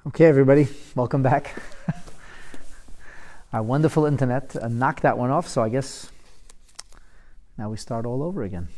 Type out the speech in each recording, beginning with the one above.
Okay, everybody, welcome back. Our wonderful internet knocked that one off, so I guess now we start all over again.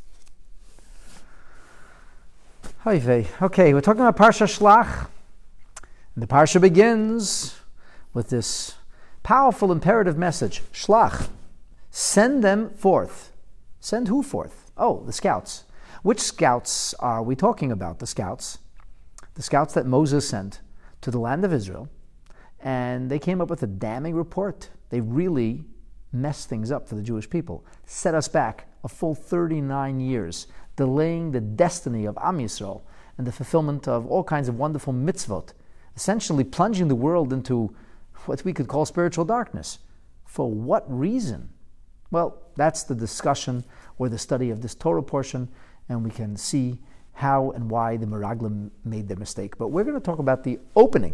Okay, we're talking about Parsha Shlach. And the Parsha begins with this powerful imperative message. Shlach, send them forth. Send who forth? Oh, the scouts. Which scouts are we talking about? The scouts that Moses sent to the land of Israel, and they came up with a damning report. They really messed things up for the Jewish people, set us back a full 39 years, delaying the destiny of Am Yisrael and the fulfillment of all kinds of wonderful mitzvot, essentially plunging the world into what we could call spiritual darkness. For what reason? Well, that's the discussion or the study of this Torah portion, and we can see how and why the Meraglim made their mistake. But we're going to talk about the opening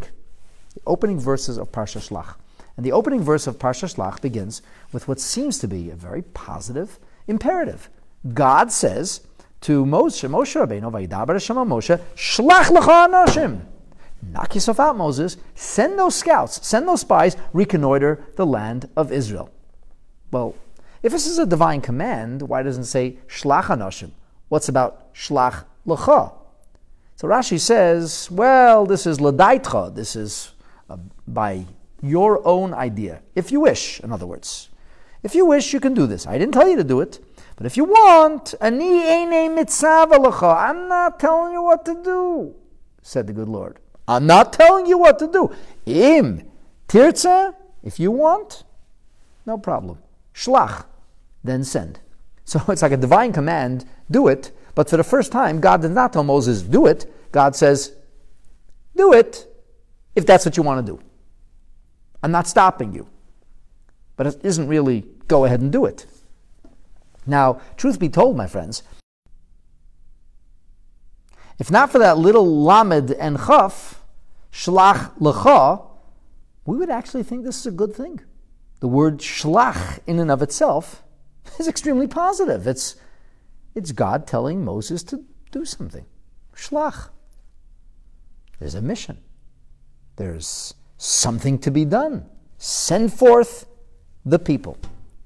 verses of Parsha Shlach. And the opening verse of Parsha Shlach begins with what seems to be a very positive imperative. God says to Moshe Rabbeinu, Vayidaber Hashem al Moshe, Shlach lecha anashim. Knock yourself out, Moses. Send those scouts, send those spies, reconnoiter the land of Israel. Well, if this is a divine command, why doesn't it say Shlach anashim? What's about Shlach lecha? So Rashi says, well, this is l'daitcha. This is by your own idea. If you wish, in other words. If you wish, you can do this. I didn't tell you to do it. But if you want, ani einei mitzava lecha. I'm not telling you what to do, said the good Lord. I'm not telling you what to do. Im tirtza, if you want, no problem. Shlach, then send. So it's like a divine command, do it. But for the first time, God did not tell Moses, do it. God says, do it if that's what you want to do. I'm not stopping you. But it isn't really, go ahead and do it. Now, truth be told, my friends, if not for that little lamed and chaf, shlach lecha, we would actually think this is a good thing. The word shlach in and of itself is extremely positive. It's God telling Moses to do something. Shlach. There's a mission. There's something to be done. Send forth the people.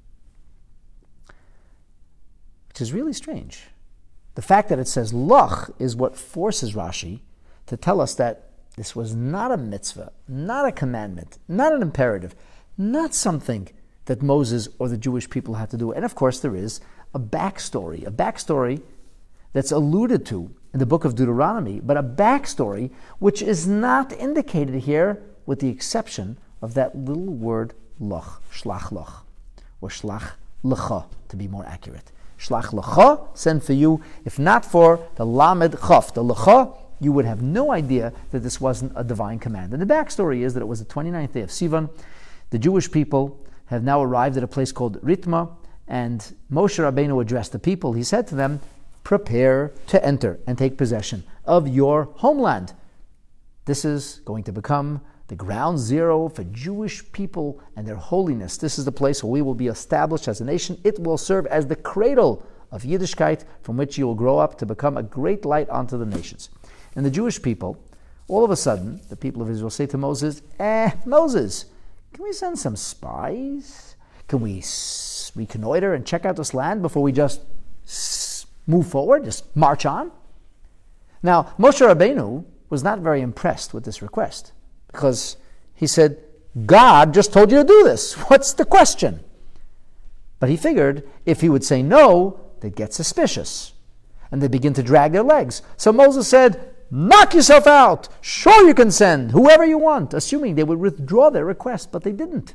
Which is really strange. The fact that it says lach is what forces Rashi to tell us that this was not a mitzvah, not a commandment, not an imperative, not something that Moses or the Jewish people had to do. And of course there is a backstory that's alluded to in the book of Deuteronomy, but a backstory which is not indicated here with the exception of that little word lach, shlach lach, or shlach lecha, to be more accurate. Shlach lecha, send for you. If not for the lamed chaf, the lecha, you would have no idea that this wasn't a divine command. And the backstory is that it was the 29th day of Sivan. The Jewish people have now arrived at a place called Ritma, and Moshe Rabbeinu addressed the people. He said to them, prepare to enter and take possession of your homeland. This is going to become the ground zero for Jewish people and their holiness. This is the place where we will be established as a nation. It will serve as the cradle of Yiddishkeit from which you will grow up to become a great light unto the nations. And the Jewish people, all of a sudden, the people of Israel say to Moses, Moses, can we send some spies? Can we reconnoiter and check out this land before we just move forward, just march on? Now, Moshe Rabbeinu was not very impressed with this request because he said, God just told you to do this. What's the question? But he figured if he would say no, they'd get suspicious and they'd begin to drag their legs. So Moses said, knock yourself out. Sure, you can send whoever you want, assuming they would withdraw their request, but they didn't.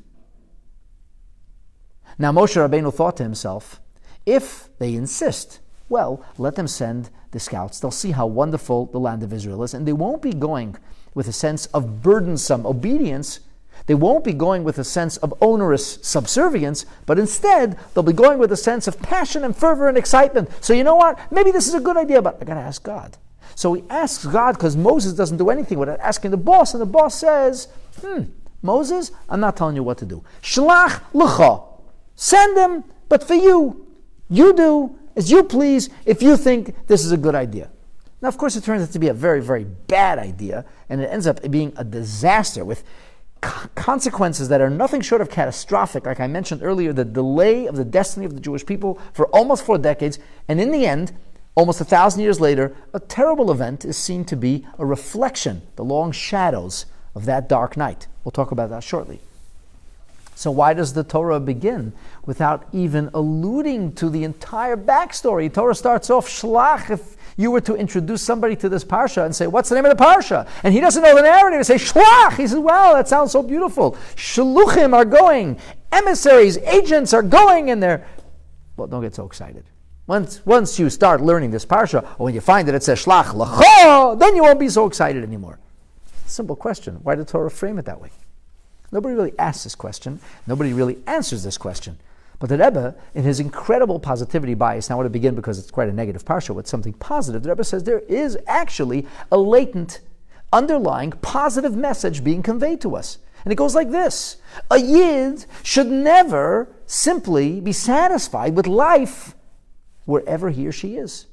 Now Moshe Rabbeinu thought to himself, if they insist, well, let them send the scouts. They'll see how wonderful the land of Israel is, and they won't be going with a sense of burdensome obedience. They won't be going with a sense of onerous subservience, but instead, they'll be going with a sense of passion and fervor and excitement. So you know what? Maybe this is a good idea, but I got to ask God. So he asks God because Moses doesn't do anything without asking the boss, and the boss says, Moses, I'm not telling you what to do. Shlach lecha. Send them, but for you do as you please if you think this is a good idea. Now, of course, it turns out to be a very, very bad idea, and it ends up being a disaster with consequences that are nothing short of catastrophic. Like I mentioned earlier, the delay of the destiny of the Jewish people for almost 4 decades, and in the end, almost 1,000 years later, a terrible event is seen to be a reflection, the long shadows of that dark night. We'll talk about that shortly. So why does the Torah begin without even alluding to the entire backstory? The Torah starts off, Shlach. If you were to introduce somebody to this parsha and say, what's the name of the parsha? And he doesn't know the narrative, and say, Shlach. He says, well, that sounds so beautiful. Shluchim are going. Emissaries, agents are going, and they're... Well, don't get so excited. Once you start learning this parsha, or when you find that it says Shlach L'cho, then you won't be so excited anymore. Simple question. Why did the Torah frame it that way? Nobody really asks this question. Nobody really answers this question. But the Rebbe, in his incredible positivity bias, now I want to begin because it's quite a negative parsha with something positive, the Rebbe says there is actually a latent, underlying, positive message being conveyed to us. And it goes like this. A Yid should never simply be satisfied with life wherever he or she is.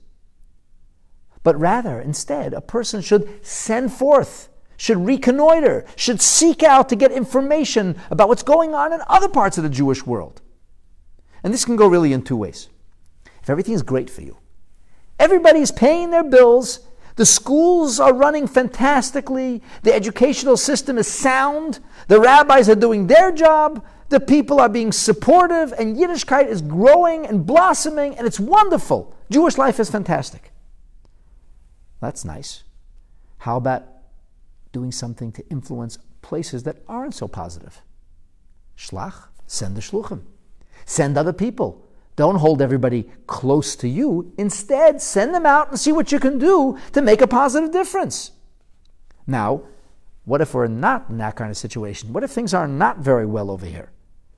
But rather, instead, a person should send forth, should reconnoiter, should seek out to get information about what's going on in other parts of the Jewish world. And this can go really in 2 ways. If everything is great for you, everybody's paying their bills, the schools are running fantastically, the educational system is sound, the rabbis are doing their job, the people are being supportive, and Yiddishkeit is growing and blossoming, and it's wonderful. Jewish life is fantastic. That's nice. How about doing something to influence places that aren't so positive? Shlach, send the shluchim. Send other people. Don't hold everybody close to you. Instead, send them out and see what you can do to make a positive difference. Now, what if we're not in that kind of situation? What if things are not very well over here?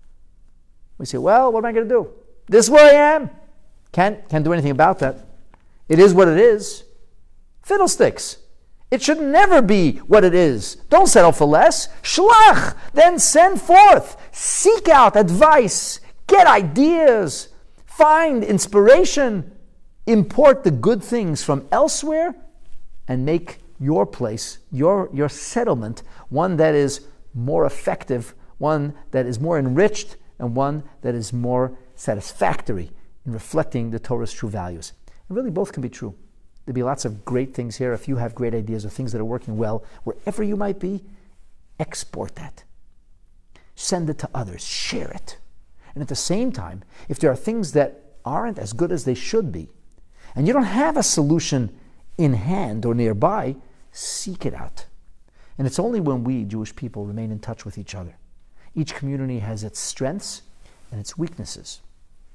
We say, well, what am I going to do? This is where I am. Can't do anything about that. It is what it is. Fiddlesticks. It should never be what it is. Don't settle for less. Shlach. Then send forth. Seek out advice. Get ideas. Find inspiration. Import the good things from elsewhere and make your place, your settlement, one that is more effective, one that is more enriched, and one that is more satisfactory in reflecting the Torah's true values. And really both can be true. There'll be lots of great things here. If you have great ideas or things that are working well, wherever you might be, export that. Send it to others. Share it. And at the same time, if there are things that aren't as good as they should be, and you don't have a solution in hand or nearby, seek it out. And it's only when we, Jewish people, remain in touch with each other. Each community has its strengths and its weaknesses.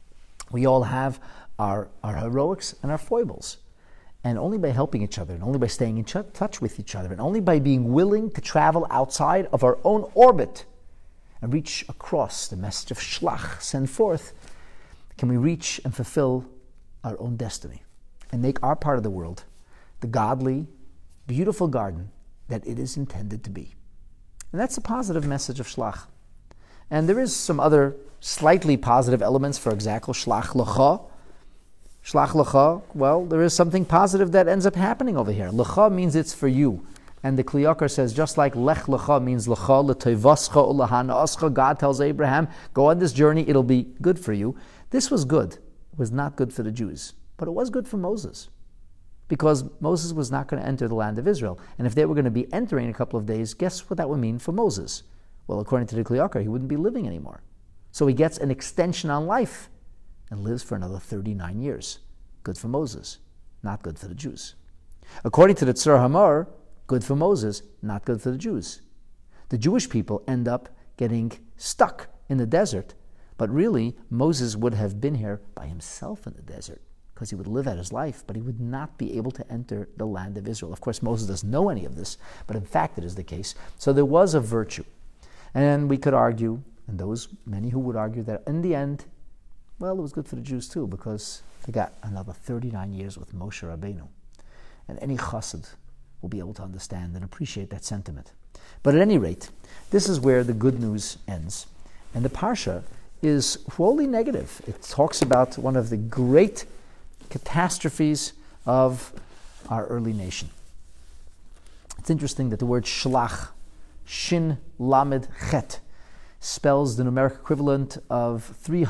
We all have our heroics and our foibles. And only by helping each other, and only by staying in touch with each other, and only by being willing to travel outside of our own orbit and reach across the message of Shlach, send forth, can we reach and fulfill our own destiny and make our part of the world the godly, beautiful garden that it is intended to be. And that's the positive message of Shlach. And there is some other slightly positive elements, for example, Shlach L'cha. Shlach L'cha, well, there is something positive that ends up happening over here. L'cha means it's for you. And the Kli Yakar says, just like Lech L'cha means L'cha, L'toivascha, U'lahana'ascha, God tells Abraham, go on this journey, it'll be good for you. This was good. It was not good for the Jews. But it was good for Moses. Because Moses was not going to enter the land of Israel. And if they were going to be entering in a couple of days, guess what that would mean for Moses? Well, according to the Kli Yakar, he wouldn't be living anymore. So he gets an extension on life and lives for another 39 years. Good for Moses, not good for the Jews. According to the Tzur Hamor, good for Moses, not good for the Jews. The Jewish people end up getting stuck in the desert, but really Moses would have been here by himself in the desert because he would live out his life, but he would not be able to enter the land of Israel. Of course, Moses doesn't know any of this, but in fact it is the case. So there was a virtue. And we could argue, and those many who would argue that in the end, well, it was good for the Jews too, because they got another 39 years with Moshe Rabbeinu. And any chassid will be able to understand and appreciate that sentiment. But at any rate, this is where the good news ends. And the Parsha is wholly negative. It talks about one of the great catastrophes of our early nation. It's interesting that the word shlach, shin lamed chet, spells the numeric equivalent of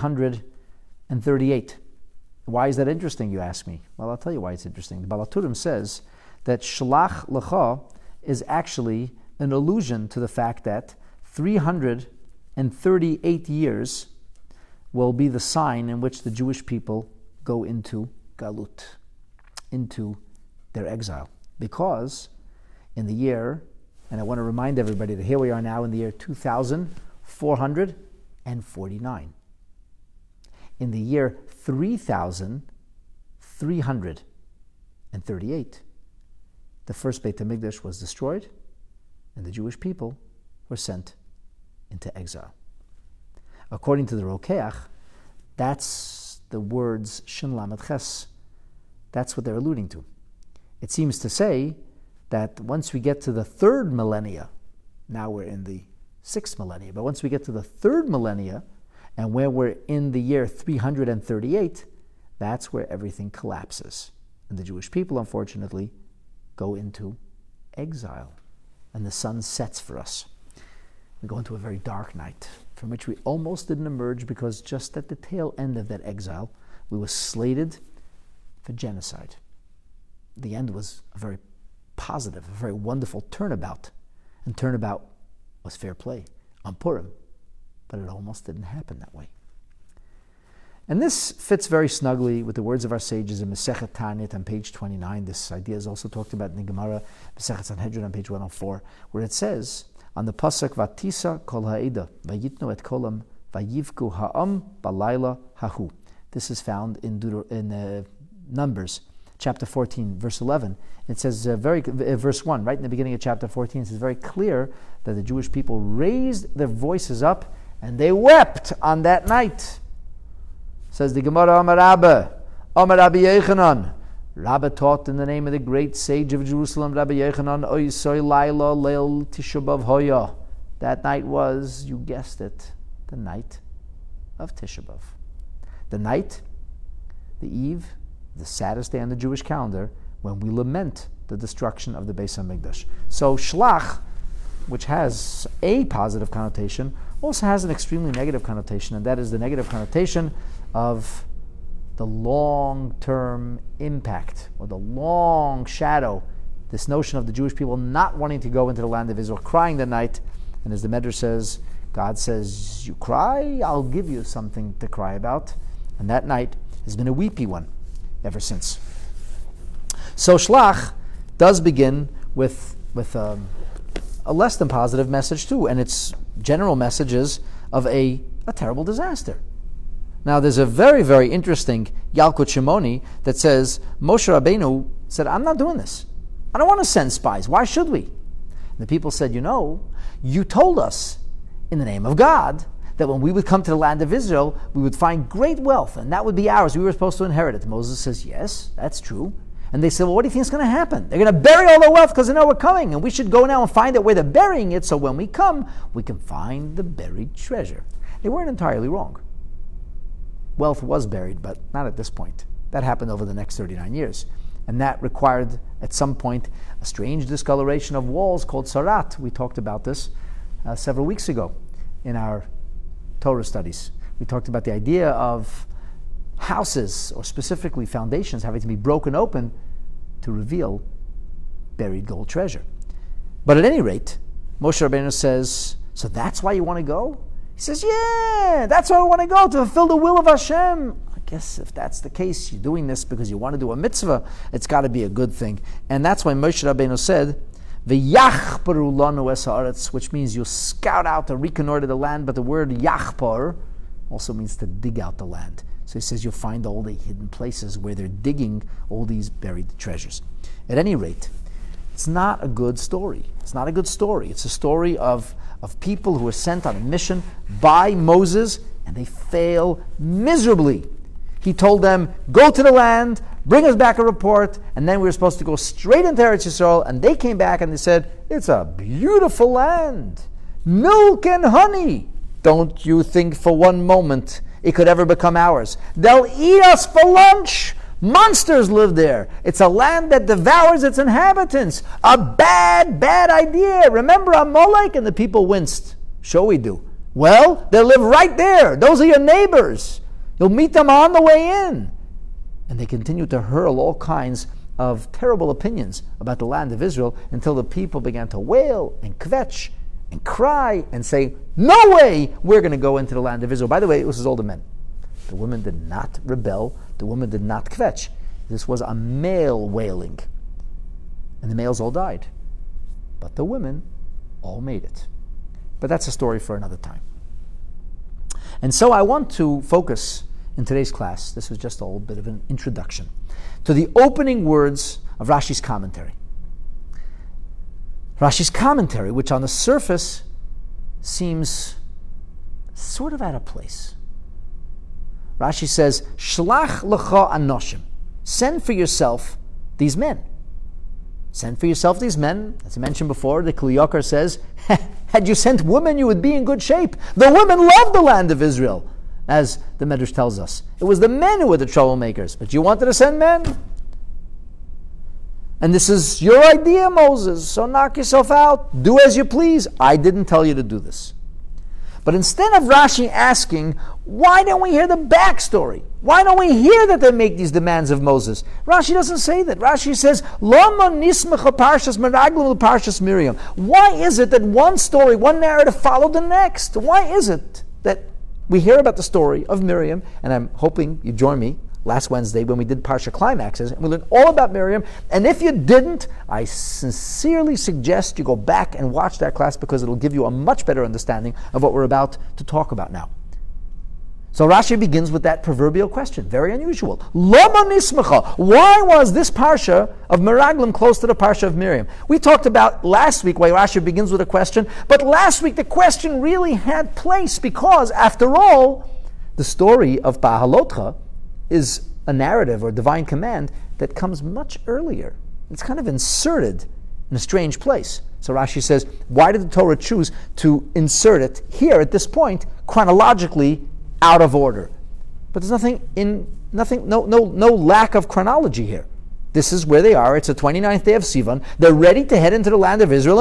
338. Why is that interesting, you ask me? Well, I'll tell you why it's interesting. The Baal HaTurim says that shlach lecha is actually an allusion to the fact that 338 years will be the sign in which the Jewish people go into galut, into their exile. Because in the year, and I want to remind everybody that here we are now in the year 2449. In the year 3338, the first Beit HaMikdash was destroyed, and the Jewish people were sent into exile. According to the Rokeach, that's the words Shin Lamed Ches. That's what they're alluding to. It seems to say that once we get to the third millennia, now we're in the sixth millennia, but once we get to the third millennia, and where we're in the year 338, that's where everything collapses. And the Jewish people, unfortunately, go into exile. And the sun sets for us. We go into a very dark night, from which we almost didn't emerge because just at the tail end of that exile, we were slated for genocide. The end was a very positive, a very wonderful turnabout. And turnabout was fair play on Purim. But it almost didn't happen that way. And this fits very snugly with the words of our sages in Masechet Tanit on page 29. This idea is also talked about in the Gemara, Masechet Sanhedrin on page 104, where it says, on the pasuk, Vatisa kol ha'eda, vayitnu et kolam, vayivku ha'am balayla hahu. This is found in Numbers, chapter 14, verse 11. It says, verse 1, right in the beginning of chapter 14, it says very clear that the Jewish people raised their voices up and they wept on that night. Says the Gemara, Amar Rabbi Yechanan. Rabbi taught in the name of the great sage of Jerusalem, Rabbi Yechanan, Oisoy Laila Leil Tisha B'Av Hoya. That night was, you guessed it, the night of Tisha B'Av. The night, the eve, the saddest day on the Jewish calendar, when we lament the destruction of the Beis HaMikdash. So Shlach, which has a positive connotation, also has an extremely negative connotation, and that is the negative connotation of the long-term impact, or the long shadow, this notion of the Jewish people not wanting to go into the land of Israel, crying the night. And as the Medrash says, God says, you cry, I'll give you something to cry about. And that night has been a weepy one ever since. So Shlach does begin with a less than positive message too, and its general message is of a terrible disaster. Now there's a very, very interesting Yalkut Shimoni that says, Moshe Rabbeinu said, I'm not doing this. I don't want to send spies. Why should we? And the people said, you told us in the name of God that when we would come to the land of Israel, we would find great wealth, and that would be ours. We were supposed to inherit it. Moses says, yes, that's true. And they said, well, what do you think is going to happen? They're going to bury all their wealth because they know we're coming, and we should go now and find out where they're burying it, so when we come, we can find the buried treasure. They weren't entirely wrong. Wealth was buried, but not at this point. That happened over the next 39 years. And that required, at some point, a strange discoloration of walls called sarat. We talked about this several weeks ago in our Torah studies. We talked about the idea of houses, or specifically foundations, having to be broken open to reveal buried gold treasure. But at any rate, Moshe Rabbeinu says, so that's why you want to go? He says, yeah, that's why I want to go, to fulfill the will of Hashem. I guess if that's the case, you're doing this because you want to do a mitzvah, it's got to be a good thing. And that's why Moshe Rabbeinu said, V'yachparu lanu es haaretz, which means you scout out or reconnoiter the land, but the word yachpar also means to dig out the land. So he says you'll find all the hidden places where they're digging all these buried treasures. At any rate, it's not a good story. It's not a good story. It's a story of people who are sent on a mission by Moses, and they fail miserably. He told them, go to the land, bring us back a report, and then we were supposed to go straight into Eretz Yisrael, and they came back and they said, it's a beautiful land, milk and honey. Don't you think for one moment it could ever become ours? They'll eat us for lunch. Monsters live there. It's a land that devours its inhabitants. A bad, bad idea. Remember Amalek? And the people winced. Sure we do. Well, they live right there. Those are your neighbors. You'll meet them on the way in. And they continued to hurl all kinds of terrible opinions about the land of Israel until the people began to wail and kvetch and cry and say, no way we're going to go into the land of Israel. By the way, it was all the men. The women did not rebel. The women did not kvetch. This was a male wailing. And the males all died. But the women all made it. But that's a story for another time. And so I want to focus in today's class, this is just a little bit of an introduction, to the opening words of Rashi's commentary. Rashi's commentary, which on the surface seems sort of out of place. Rashi says, Shlach lecha anoshim. Send for yourself these men. Send for yourself these men. As I mentioned before, the Kli Yakar says, had you sent women, you would be in good shape. The women loved the land of Israel, as the Medrash tells us. It was the men who were the troublemakers, but you wanted to send men? And this is your idea, Moses, so knock yourself out. Do as you please. I didn't tell you to do this. But instead of Rashi asking, why don't we hear the backstory? Why don't we hear that they make these demands of Moses? Rashi doesn't say that. Rashi says, Lama nismecha parshas meraglim parshas Miriam. Why is it that one story, one narrative followed the next? Why is it that we hear about the story of Miriam, and I'm hoping you join me last Wednesday when we did Parsha Climaxes, and we learned all about Miriam. And if you didn't, I sincerely suggest you go back and watch that class because it'll give you a much better understanding of what we're about to talk about now. So Rashi begins with that proverbial question, very unusual. Lama nismecha. Why was this Parsha of Meraglim close to the Parsha of Miriam? We talked about last week why Rashi begins with a question, but last week the question really had place because, after all, the story of Bahalotcha is a narrative or divine command that comes much earlier. It's kind of inserted in a strange place. So Rashi says, why did the Torah choose to insert it here at this point, chronologically out of order? But there's no lack of chronology here. This is where they are. It's the 29th day of Sivan. They're ready to head into the land of Israel.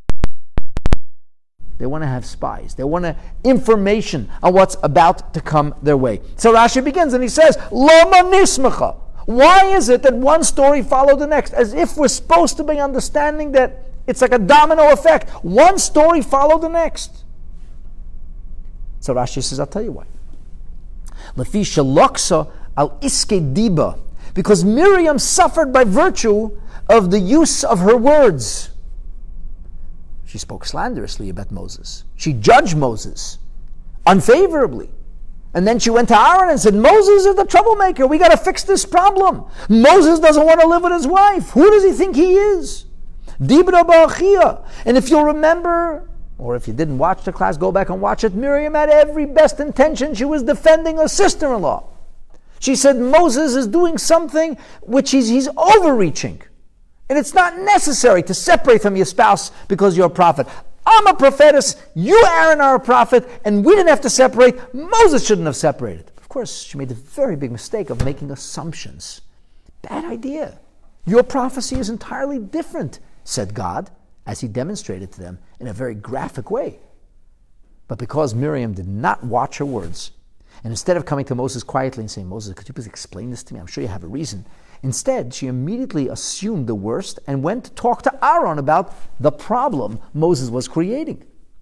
They want to have spies. They want information on what's about to come their way. So Rashi begins and he says, Lama nismecha. Why is it that one story followed the next? As if we're supposed to be understanding that it's like a domino effect. One story followed the next. So Rashi says, I'll tell you why. Lefi shaloksa al iske diba. Because Miriam suffered by virtue of the use of her words. She spoke slanderously about Moses. She judged Moses unfavorably. And then she went to Aaron and said, Moses is the troublemaker. We got to fix this problem. Moses doesn't want to live with his wife. Who does he think he is? Dibra ba'achia. And if you'll remember, or if you didn't watch the class, go back and watch it. Miriam had every best intention. She was defending her sister-in-law. She said, Moses is doing something which he's overreaching. And it's not necessary to separate from your spouse because you're a prophet. I'm a prophetess, you, Aaron, are a prophet, and we didn't have to separate. Moses shouldn't have separated. Of course, she made the very big mistake of making assumptions. Bad idea. Your prophecy is entirely different, said God, as he demonstrated to them in a very graphic way. But because Miriam did not watch her words, and instead of coming to Moses quietly and saying, Moses, could you please explain this to me? I'm sure you have a reason. Instead, she immediately assumed the worst and went to talk to Aaron about the problem Moses was creating.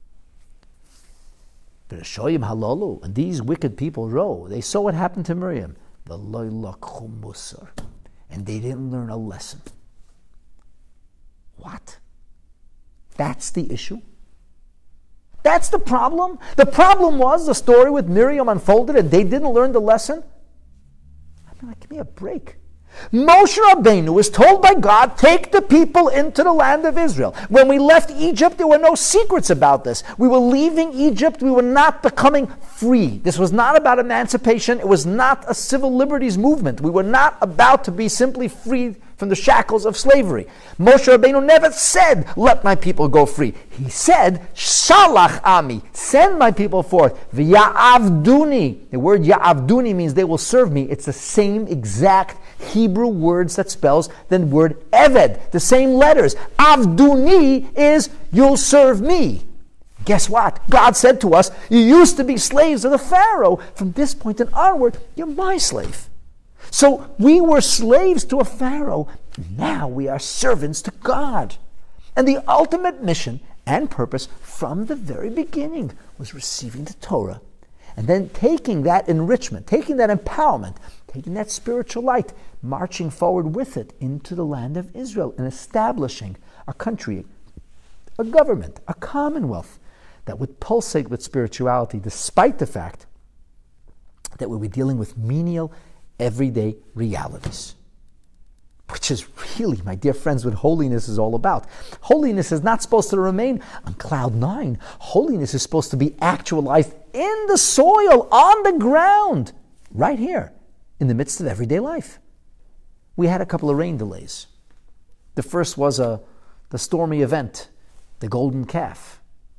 And these wicked people they saw what happened to Miriam. And they didn't learn a lesson. What? That's the issue? That's the problem? The problem was the story with Miriam unfolded and they didn't learn the lesson? Give me a break. Moshe Rabbeinu was told by God, take the people into the land of Israel. When we left Egypt, there were no secrets about this. We were leaving Egypt. We were not becoming free. This was not about emancipation. It was not a civil liberties movement. We were not about to be simply freed from the shackles of slavery. Moshe Rabbeinu never said, let my people go free. He said, Shalach Ami, send my people forth. V'ya'avduni. The word Ya'avduni means they will serve me. It's the same exact Hebrew words that spells the word Eved, the same letters. Avduni is you'll serve me. Guess what? God said to us, you used to be slaves of the Pharaoh. From this point and onward, you're my slave. So we were slaves to a Pharaoh. Now we are servants to God. And the ultimate mission and purpose from the very beginning was receiving the Torah and then taking that enrichment, taking that empowerment, taking that spiritual light, marching forward with it into the land of Israel and establishing a country, a government, a commonwealth that would pulsate with spirituality despite the fact that we were dealing with menial, everyday realities. Which is really, my dear friends, what holiness is all about. Holiness is not supposed to remain on cloud nine. Holiness is supposed to be actualized in the soil, on the ground, right here, in the midst of everyday life. We had a couple of rain delays. The first was the stormy event, the golden calf.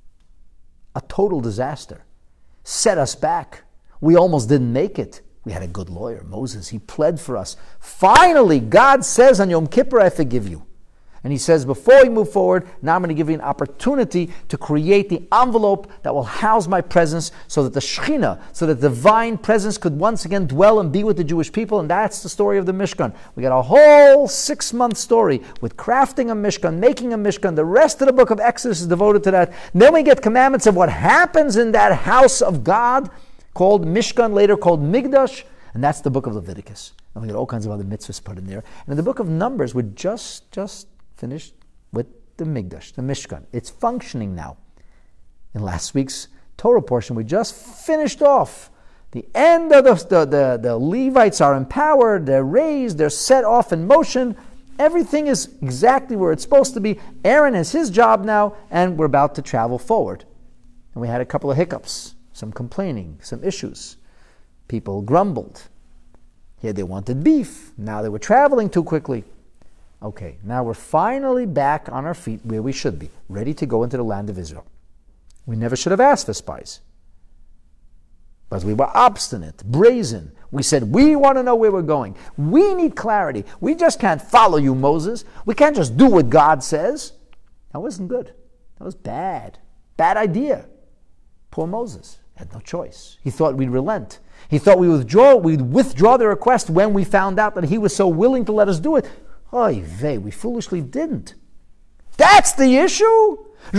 A total disaster. Set us back. We almost didn't make it. We had a good lawyer, Moses. He pled for us. Finally, God says on Yom Kippur, I forgive you. And he says, before we move forward, now I'm going to give you an opportunity to create the envelope that will house my presence so that the Shekhinah, so that the divine presence could once again dwell and be with the Jewish people. And that's the story of the Mishkan. We got a whole 6-month story with crafting a Mishkan, making a Mishkan. The rest of the book of Exodus is devoted to that. And then we get commandments of what happens in that house of God, called Mishkan, later called Migdash, and that's the book of Leviticus. And we get all kinds of other mitzvahs put in there. And in the book of Numbers, we're just finished with the Migdash, the Mishkan. It's functioning now. In last week's Torah portion, we just finished off the end of the Levites are empowered, they're raised, they're set off in motion. Everything is exactly where it's supposed to be. Aaron has his job now, and we're about to travel forward. And we had a couple of hiccups. Some complaining, some issues. People grumbled. Here they wanted beef. Now they were traveling too quickly. Okay, now we're finally back on our feet where we should be, ready to go into the land of Israel. We never should have asked for spies. But we were obstinate, brazen. We said, we want to know where we're going. We need clarity. We just can't follow you, Moses. We can't just do what God says. That wasn't good. That was bad. Bad idea. Poor Moses had no choice. He thought we'd relent. He thought we'd withdraw the request when we found out that he was so willing to let us do it. Oy vey, we foolishly didn't. That's the issue.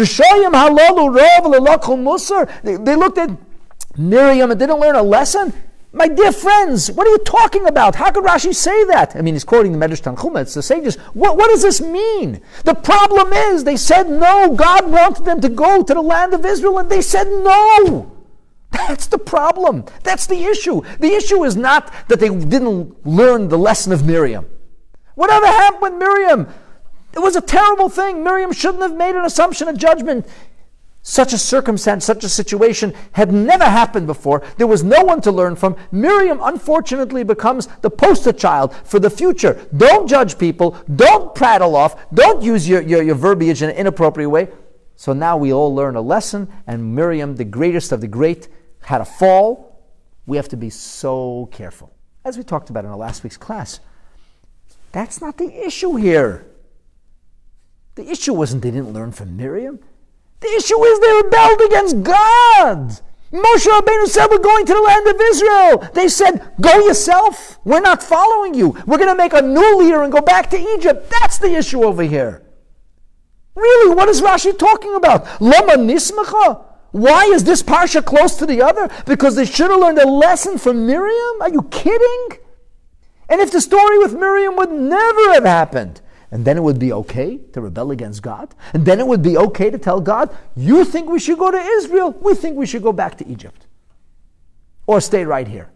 They looked at Miriam and didn't learn a lesson. My dear friends, what are you talking about? How could Rashi say that? I mean, he's quoting the Medrash Tanchuma. It's the sages. What does this mean? The problem is, they said no. God wanted them to go to the land of Israel, and they said no. That's the problem. That's the issue. The issue is not that they didn't learn the lesson of Miriam. Whatever happened with Miriam? It was a terrible thing. Miriam shouldn't have made an assumption of judgment. Such a circumstance, such a situation had never happened before. There was no one to learn from. Miriam, unfortunately, becomes the poster child for the future. Don't judge people. Don't prattle off. Don't use your verbiage in an inappropriate way. So now we all learn a lesson, and Miriam, the greatest of the great, had a fall. We have to be so careful. As we talked about in our last week's class, that's not the issue here. The issue wasn't they didn't learn from Miriam. The issue is they rebelled against God. Moshe Rabbeinu said, we're going to the land of Israel. They said, go yourself. We're not following you. We're going to make a new leader and go back to Egypt. That's the issue over here. Really, what is Rashi talking about? Lama nismacha? Why is this parsha close to the other? Because they should have learned a lesson from Miriam? Are you kidding? And if the story with Miriam would never have happened, and then it would be okay to rebel against God. And then it would be okay to tell God, you think we should go to Israel? We think we should go back to Egypt. Or stay right here.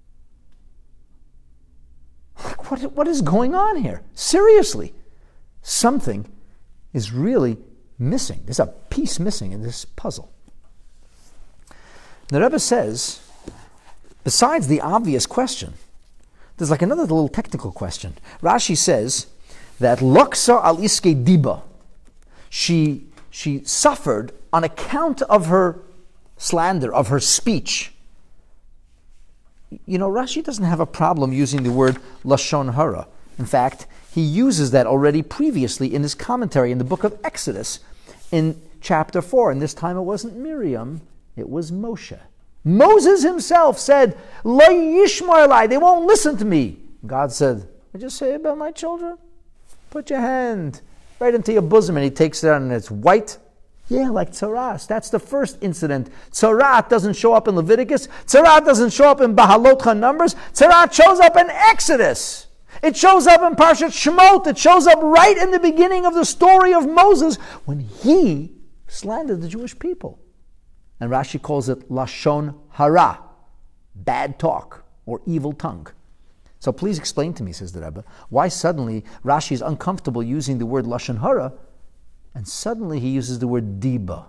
What is going on here? Seriously. Something is really missing. There's a piece missing in this puzzle. The Rebbe says, besides the obvious question, there's like another little technical question. Rashi says, that Loksa al iske diba, she suffered on account of her slander, of her speech. Rashi doesn't have a problem using the word Lashon Hara. In fact, he uses that already previously in his commentary in the book of Exodus in chapter 4. And this time it wasn't Miriam, it was Moshe. Moses himself said, Lo yishma elai, they won't listen to me. God said, what did you say about my children? Put your hand right into your bosom. And he takes it out and it's white. Yeah, like Tzarat. That's the first incident. Tzarat doesn't show up in Leviticus. Tzarat doesn't show up in Bahalotcha Numbers. Tzarat shows up in Exodus. It shows up in Parshat Shemot. It shows up right in the beginning of the story of Moses when he slandered the Jewish people. And Rashi calls it Lashon Hara, bad talk or evil tongue. So please explain to me, says the Rebbe, why suddenly Rashi is uncomfortable using the word Lashon Hara and suddenly he uses the word Diba.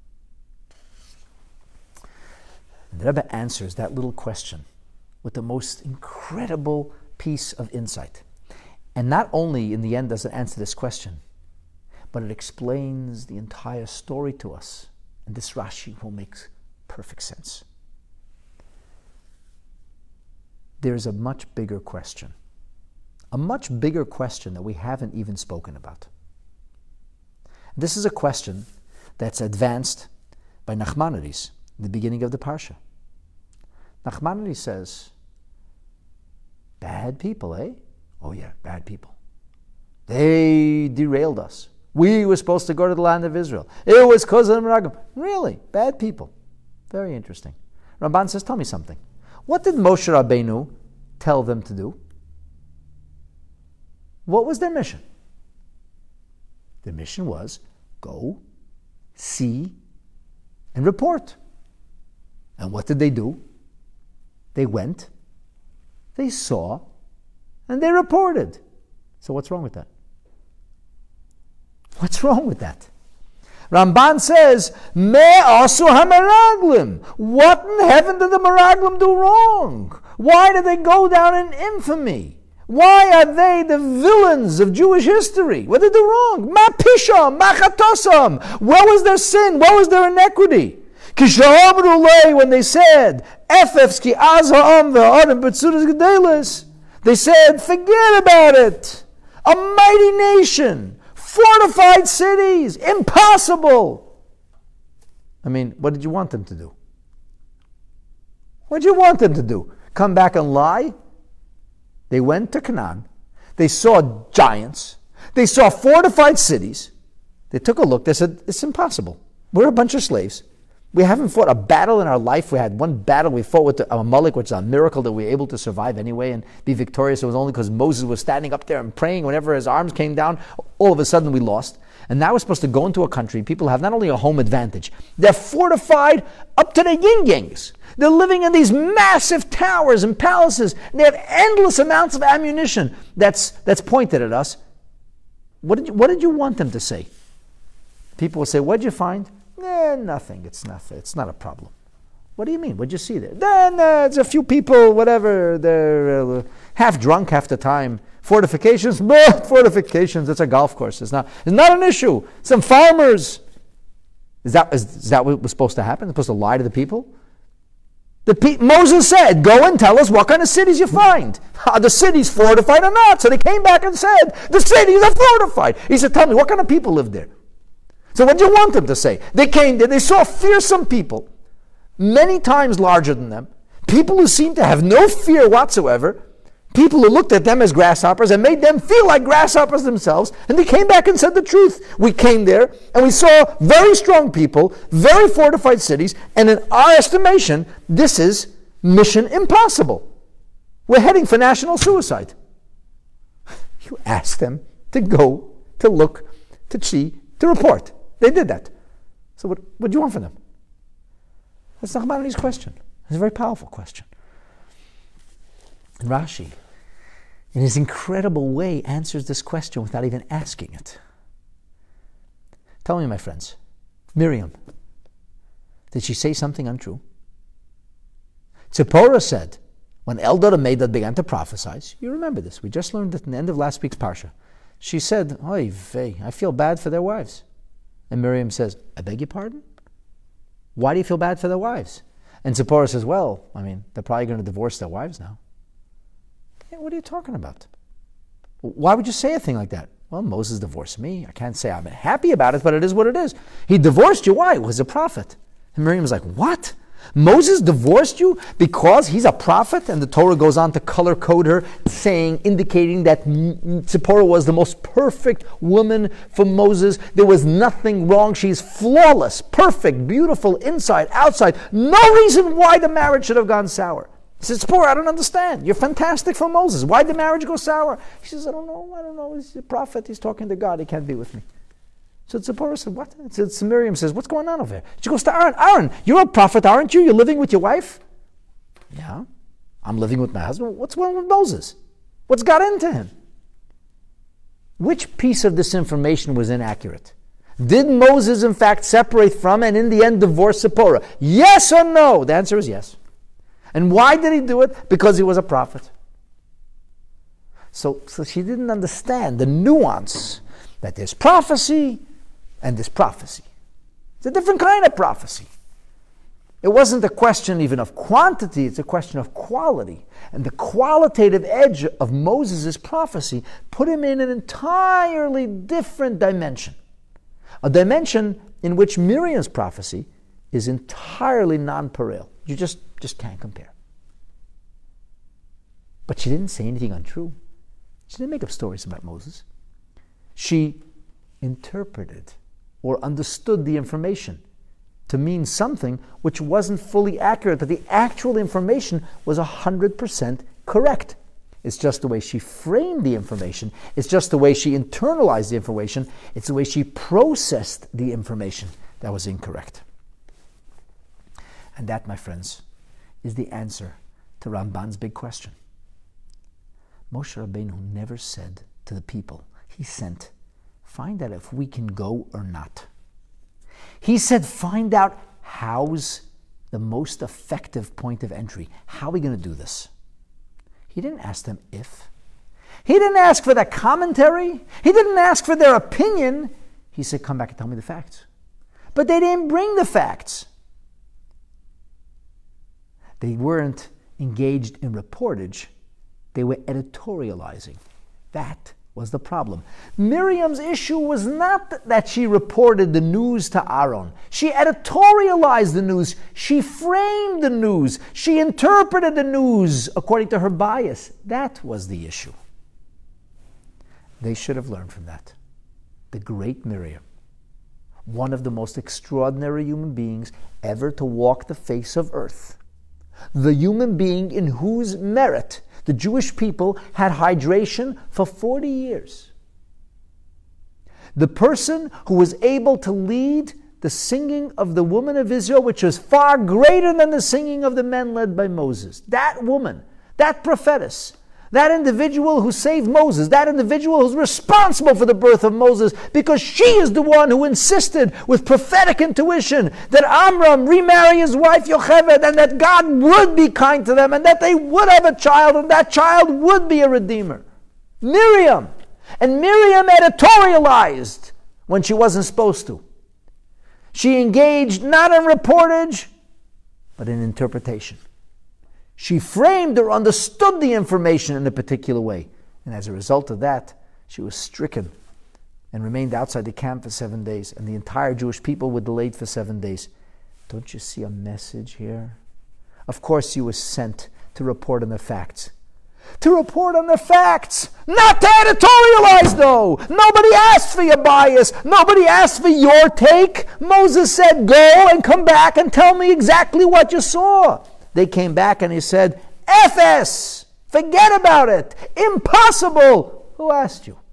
The Rebbe answers that little question with the most incredible piece of insight. And not only in the end does it answer this question, but it explains the entire story to us. And this Rashi will make perfect sense. There's a much bigger question. A much bigger question that we haven't even spoken about. This is a question that's advanced by Nachmanides in the beginning of the Parsha. Nachmanides says, bad people, eh? Oh yeah, bad people. They derailed us. We were supposed to go to the land of Israel. It was because of the Meraglim. Really? Bad people. Very interesting. Ramban says, tell me something. What did Moshe Rabbeinu tell them to do? What was their mission? Their mission was go, see, and report. And what did they do? They went, they saw, and they reported. So what's wrong with that? What's wrong with that? Ramban says, Me asu hameraglim. What in heaven did the Meraglim do wrong? Why did they go down in infamy? Why are they the villains of Jewish history? What did they do wrong? Ma pisham, ma chatosam. What was their sin? What was their iniquity? When they said, Efefski azha'am ve'arim b'tzudas gedelis, they said, forget about it. A mighty nation. Fortified cities, impossible. I mean, what did you want them to do? What did you want them to do? Come back and lie? They went to Canaan. They saw giants. They saw fortified cities. They took a look. They said, it's impossible. We're a bunch of slaves. We haven't fought a battle in our life. We had one battle. We fought with Amalek, which is a miracle that we were able to survive anyway and be victorious. It was only because Moses was standing up there and praying. Whenever his arms came down, all of a sudden we lost. And now we're supposed to go into a country. People have not only a home advantage, they're fortified up to the yin-yangs. They're living in these massive towers and palaces. And they have endless amounts of ammunition that's pointed at us. What did you want them to say? People will say, what did you find? Nothing. It's nothing. It's not a problem. What do you mean? What did you see there? Then it's a few people, whatever. They're half drunk half the time. Fortifications? Fortifications. It's a golf course. It's not an issue. Some farmers. Is that what was supposed to happen? Supposed to lie to the people? Moses said, go and tell us what kind of cities you find. Are the cities fortified or not? So they came back and said, the cities are fortified. He said, tell me, what kind of people live there? So what do you want them to say? They came there, they saw fearsome people, many times larger than them, people who seemed to have no fear whatsoever, people who looked at them as grasshoppers and made them feel like grasshoppers themselves, and they came back and said the truth. We came there and we saw very strong people, very fortified cities, and in our estimation, this is mission impossible. We're heading for national suicide. You asked them to go, to look, to see, to report. They did that. So what do you want from them? That's Nachmanides' question. It's a very powerful question. And Rashi, in his incredible way, answers this question without even asking it. Tell me, my friends, Miriam, did she say something untrue? Tzipporah said, when Eldad and Medad began to prophesy, you remember this, we just learned it in the end of last week's Parsha. She said, oy vey, I feel bad for their wives. And Miriam says, I beg your pardon? Why do you feel bad for their wives? And Zipporah says, well, they're probably going to divorce their wives now. Hey, what are you talking about? Why would you say a thing like that? Well, Moses divorced me. I can't say I'm happy about it, but it is what it is. He divorced you. Why? He was a prophet. And Miriam was like, what? Moses divorced you because he's a prophet? And the Torah goes on to color code her, indicating that Zipporah was the most perfect woman for Moses. There was nothing wrong. She's flawless, perfect, beautiful, inside, outside. No reason why the marriage should have gone sour. He says, Zipporah, I don't understand. You're fantastic for Moses. Why did the marriage go sour? She says, I don't know. He's a prophet. He's talking to God. He can't be with me. So Zipporah said, what? So Miriam says, what's going on over here? She goes to Aaron. Aaron, you're a prophet, aren't you? You're living with your wife? Yeah, I'm living with my husband. What's wrong with Moses? What's got into him? Which piece of this information was inaccurate? Did Moses, in fact, separate from and in the end divorce Zipporah? Yes or no? The answer is yes. And why did he do it? Because he was a prophet. So she didn't understand the nuance that there's prophecy and there's prophecy. It's a different kind of prophecy. It wasn't a question even of quantity, it's a question of quality. And the qualitative edge of Moses' prophecy put him in an entirely different dimension. A dimension in which Miriam's prophecy is entirely non-pareil. You just can't compare. But she didn't say anything untrue. She didn't make up stories about Moses. She interpreted or understood the information to mean something which wasn't fully accurate, but the actual information was 100% correct. It's just the way she framed the information. It's just the way she internalized the information. It's the way she processed the information that was incorrect. And that, my friends, is the answer to Ramban's big question. Moshe Rabbeinu never said to the people he sent, find out if we can go or not. He said, find out how's the most effective point of entry. How are we going to do this? He didn't ask them if. He didn't ask for their commentary. He didn't ask for their opinion. He said, come back and tell me the facts. But they didn't bring the facts. They weren't engaged in reportage. They were editorializing. That was the problem. Miriam's issue was not that she reported the news to Aaron. She editorialized the news. She framed the news. She interpreted the news according to her bias. That was the issue. They should have learned from that. The great Miriam, one of the most extraordinary human beings ever to walk the face of earth. The human being in whose merit the Jewish people had hydration for 40 years. The person who was able to lead the singing of the women of Israel, which was far greater than the singing of the men led by Moses. That woman, that prophetess, that individual who saved Moses, that individual who's responsible for the birth of Moses, because she is the one who insisted with prophetic intuition that Amram remarry his wife Yocheved, and that God would be kind to them, and that they would have a child, and that child would be a redeemer. Miriam. And Miriam editorialized when she wasn't supposed to. She engaged not in reportage, but in interpretation. She framed or understood the information in a particular way. And as a result of that, she was stricken and remained outside the camp for 7 days. And the entire Jewish people were delayed for 7 days. Don't you see a message here? Of course you were sent to report on the facts. To report on the facts! Not to editorialize, though! Nobody asked for your bias. Nobody asked for your take. Moses said, go and come back and tell me exactly what you saw. They came back and he said, FS! Forget about it! Impossible! Who asked you?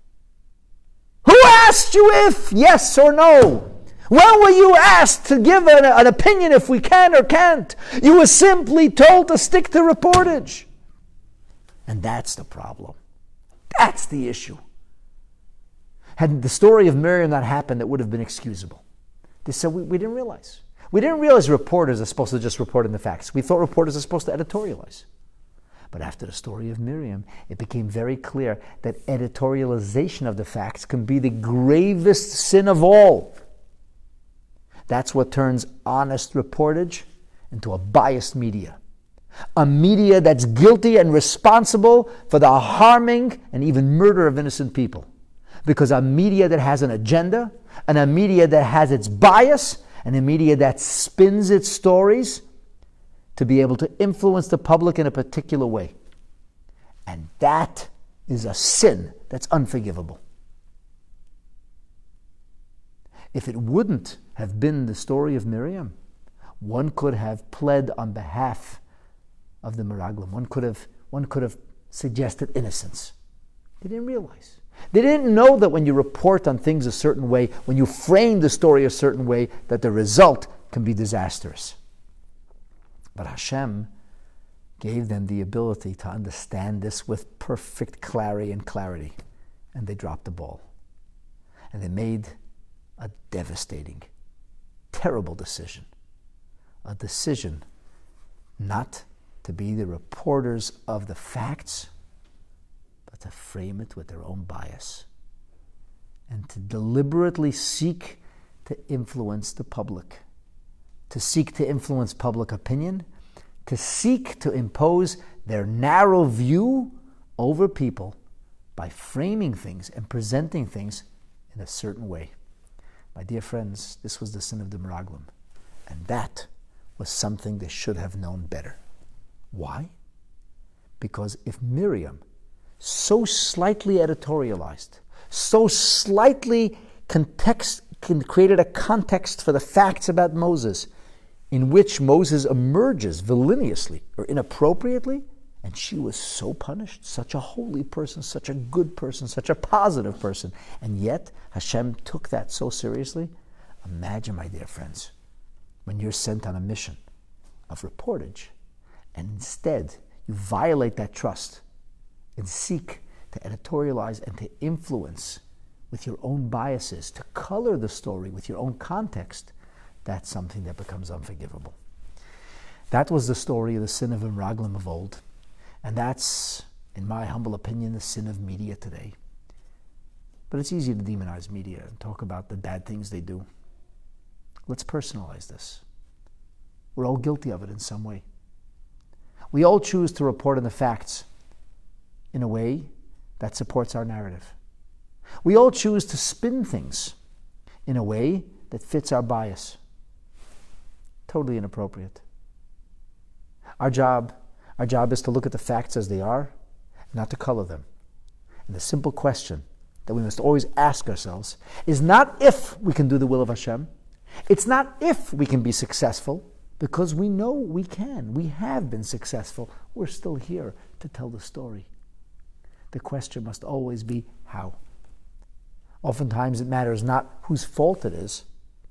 Who asked you if yes or no? When were you asked to give an opinion if we can or can't? You were simply told to stick to reportage. And that's the problem. That's the issue. Had the story of Miriam not happened, it would have been excusable. They said, we didn't realize. We didn't realize reporters are supposed to just report on the facts. We thought reporters are supposed to editorialize. But after the story of Miriam, it became very clear that editorialization of the facts can be the gravest sin of all. That's what turns honest reportage into a biased media. A media that's guilty and responsible for the harming and even murder of innocent people. Because a media that has an agenda, and a media that has its bias, and a media that spins its stories to be able to influence the public in a particular way. And that is a sin that's unforgivable. If it wouldn't have been the story of Miriam, one could have pled on behalf of the Meraglim. One could have suggested innocence. They didn't realize. They didn't know that when you report on things a certain way, when you frame the story a certain way, that the result can be disastrous. But Hashem gave them the ability to understand this with perfect clarity, and they dropped the ball. And they made a devastating, terrible decision. A decision not to be the reporters of the facts, but to frame it with their own bias and to deliberately seek to influence the public, to seek to influence public opinion, to seek to impose their narrow view over people by framing things and presenting things in a certain way. My dear friends, this was the sin of the Meraglim, and that was something they should have known better. Why? Because if Miriam so slightly editorialized, so slightly created a context for the facts about Moses, in which Moses emerges villainously or inappropriately, and she was so punished, such a holy person, such a good person, such a positive person, and yet Hashem took that so seriously. Imagine, my dear friends, when you're sent on a mission of reportage, and instead you violate that trust and seek to editorialize and to influence with your own biases, to color the story with your own context, that's something that becomes unforgivable. That was the story of the sin of Meraglim of old, and that's, in my humble opinion, the sin of media today. But it's easy to demonize media and talk about the bad things they do. Let's personalize this. We're all guilty of it in some way. We all choose to report on the facts in a way that supports our narrative. We all choose to spin things in a way that fits our bias. Totally inappropriate. Our job is to look at the facts as they are, not to color them. And the simple question that we must always ask ourselves is not if we can do the will of Hashem. It's not if we can be successful, because we know we can. We have been successful. We're still here to tell the story. The question must always be how. Oftentimes it matters not whose fault it is.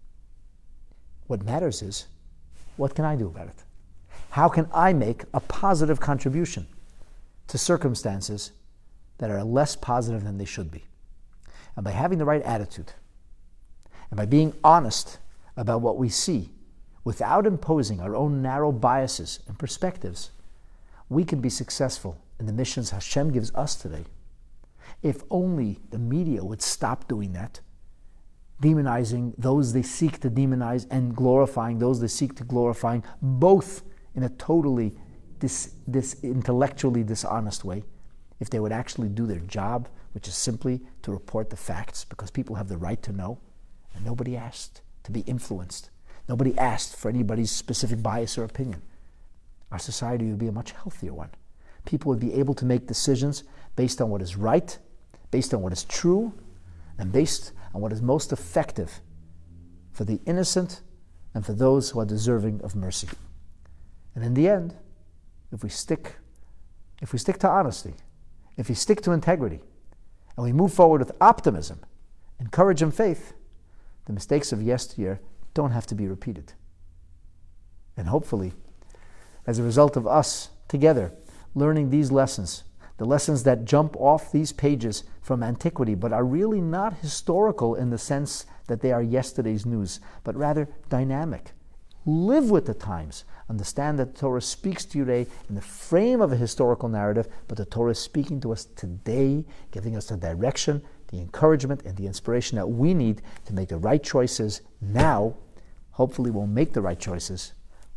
What matters is, what can I do about it? How can I make a positive contribution to circumstances that are less positive than they should be? And by having the right attitude, and by being honest about what we see, without imposing our own narrow biases and perspectives, we can be successful in the missions Hashem gives us today. If only the media would stop doing that, demonizing those they seek to demonize and glorifying those they seek to glorify, both in a totally intellectually dishonest way. If they would actually do their job, which is simply to report the facts, because people have the right to know, and nobody asked to be influenced. Nobody asked for anybody's specific bias or opinion. Our society would be a much healthier one. People would be able to make decisions based on what is right, based on what is true, and based on what is most effective for the innocent and for those who are deserving of mercy. And in the end, if we stick to honesty, if we stick to integrity, and we move forward with optimism and courage and faith, the mistakes of yesteryear don't have to be repeated. And hopefully, as a result of us together learning these lessons, the lessons that jump off these pages from antiquity, but are really not historical in the sense that they are yesterday's news, but rather dynamic. Live with the times. Understand that the Torah speaks to you today in the frame of a historical narrative, but the Torah is speaking to us today, giving us the direction, the encouragement, and the inspiration that we need to make the right choices now. Hopefully we'll make the right choices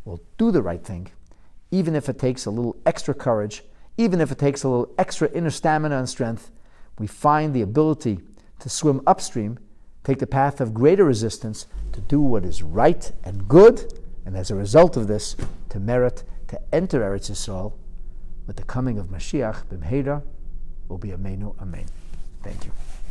will do the right thing, even if it takes a little extra courage, even if it takes a little extra inner stamina and strength, we find the ability to swim upstream, take the path of greater resistance, to do what is right and good, and as a result of this, to merit to enter Eretz Yisrael with the coming of Mashiach b'mheira will be Ameinu Amen. Thank you.